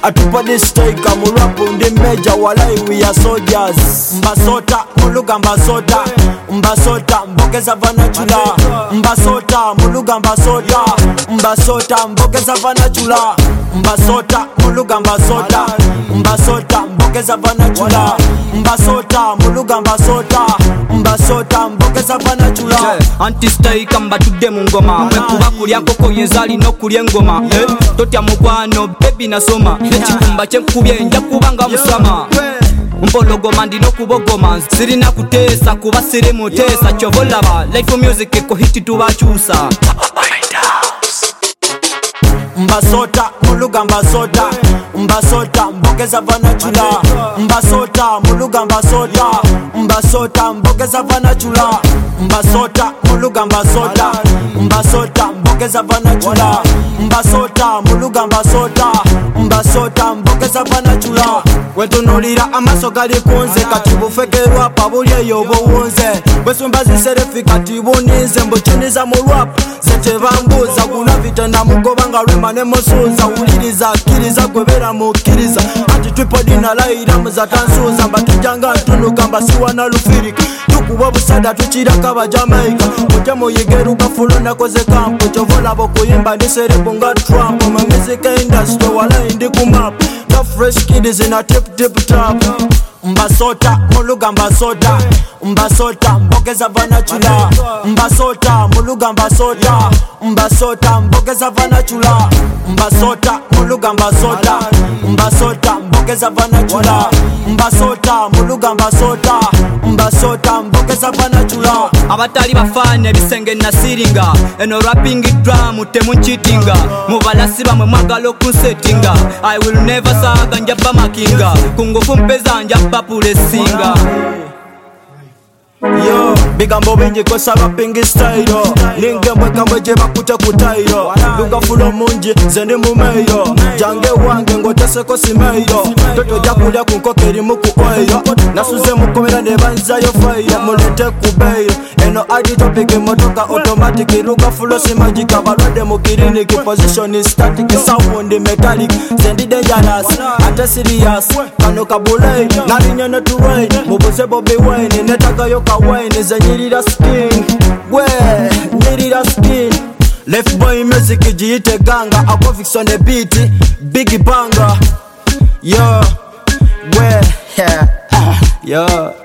atupa this take mu rap ndi major walai we are soldiers. Mbasota muluga mbasota mbasota mbogeza vanachula mbasota muluga mbasota mbasota mbogeza vanachula mbasota muluga mbasota mbasota mbogeza vanachula mbasota muluga mbasota mbasota mbogeza vanachula anti-stay kamba tudde mu ngoma bwekuba kulya nkoko yenzali n'okulya engoma totya mukwano baby nasoma ekikumba kyenkubye nja kubanga musama mpologoma ndina okubogoma sirina kuteesa kuba siri muteesa kyova olaba life music ekohiti tubakyusa mbasota muluga mbasota mbasota mbogeza vanachula mbasota muluga mbasota mbasota mbogeza vanachula mbasota muluga mbasota mbasota mbogeza vanachula mbasota muluga mbasota mbasota mbogeza vanachula wetunulira amaso gali kunze kati bufekerwa pabulyeyo obuwunze bwesumba ziserefi kati buninze mbukiniza mu rap zetebambuza gulavite namugoba nga lwema nemusuuza wuliriza akkiriza gwebera mukkiriza anti twipodina layira muzatansuuza mbatujanga ntunuka mbasiwana lufirika tukuba obusada tukiraka abajamaika muje muyigeruka fulo nakoze kampu kyovolaba okuyimba ndiserebu nga Trump mu music industry walayi ndi ku map the fresh kids in a tip top mbasota muluga mbasota mbasota mbogeza vanachula mbasota muluga mbasota mbasota mbogeza vanachula mbasota muluga mbasota mbasota mbogeza vanachula mbasota muluga mbasota mbasota mbogeza vanachula abatali bafanya ebisenge nasiringa eno rapping drum temunchitinga mubalasi bamwe mwagala okunsetinga I will never saga njaba makinga kungofu mpeza njaba pulesinga yo bigambo bingi kosa rapping style ningembwe kamwe je bakuta kutairo luga fulo mungi zendi mumeyo jange wange ngoteseko simeyo toto jakulya kunkokeri muku oyo nasuze mukomera nebanzayo fire mulete kubeyo eno adi topic motoka automatic luga fulo simagika balode mu clinic position is static sound metallic zendi dangerous ate serious kano kabulay nalinyana to rain mubuze Bobby Wine netaka yo wine zanyirira skin we nyirira skin left boy music jiite ganga akofix on the beat big banga yo we yo